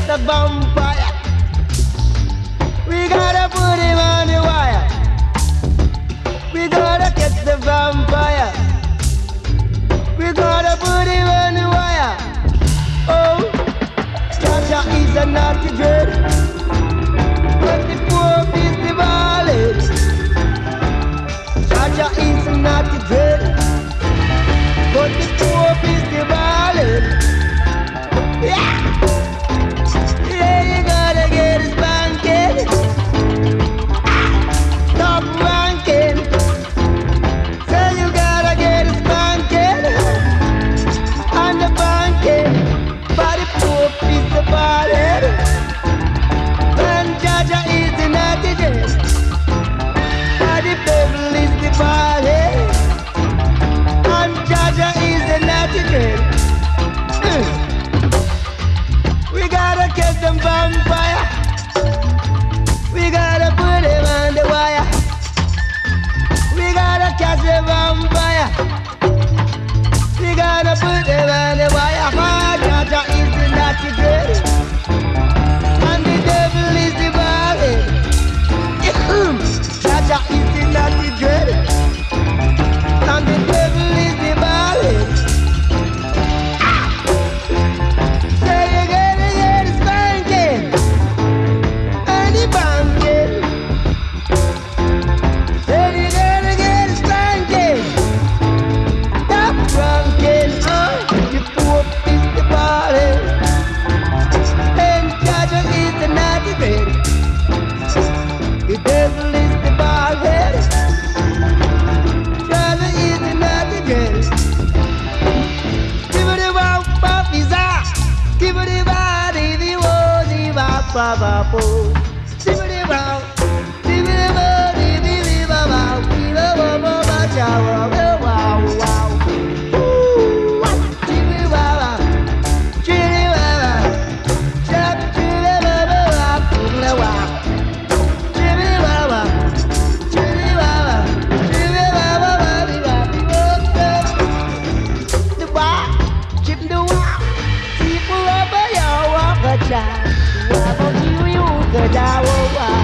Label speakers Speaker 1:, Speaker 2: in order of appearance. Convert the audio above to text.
Speaker 1: the vampire. We gotta put him on the wire. We gotta catch the vampire. We gotta put him on the wire. Oh, Jaja is a naughty dread, but the poor is the violent. Jaja is a naughty dread, but the poor is the violent. Yeah, yeah, you gotta get a spanking, top ranking. So you gotta get a spanking and the banking. But the poor is the violent, and Jaja is the naughty dread, but the devil is the violent, and Jaja is the naughty dread. We gotta catch them vampire. We gotta put him on the wire. We gotta catch the vampire. We gotta put him on the wire. My Jaja is the naughty dread, and the devil is the violent. Jaja is the naughty dread, and the devil is the violent. Say you gotta get a spanking and the banking. Say you gotta get a spanking, stop ranking. The Pope is the body, and Jaja is the naughty dread. The devil is the ballhead, Jaja is the naughty dread. Give it a wow, pop is up. Give it a body, the one, papa, po. Give it a wow, give it a body, the wow, give it a wow, chow, wow, wow. Ooh, chibby wow, chibby wow, chop, chibby wow, chibby wow, chibby wow, chibby wow, chibby wow, the wow, chip the wow. People over your walk a child. Wow, you could die.